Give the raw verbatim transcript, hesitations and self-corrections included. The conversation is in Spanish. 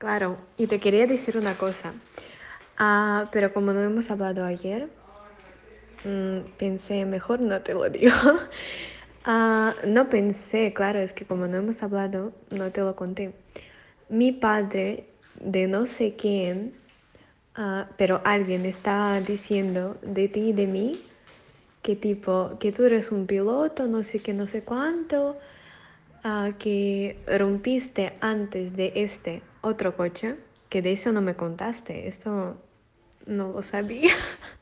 Claro, y te quería decir una cosa. Ah, pero como no hemos hablado ayer, mm, pensé, mejor no te lo digo. Ah, no pensé, claro, es que como no hemos hablado, no te lo conté. Mi padre, de no sé quién, ah, pero alguien está diciendo de ti y de mí que tipo, que tú eres un piloto, no sé qué, no sé cuánto, ah, que rompiste antes de este otro coche, que de eso no me contaste, esto no lo sabía.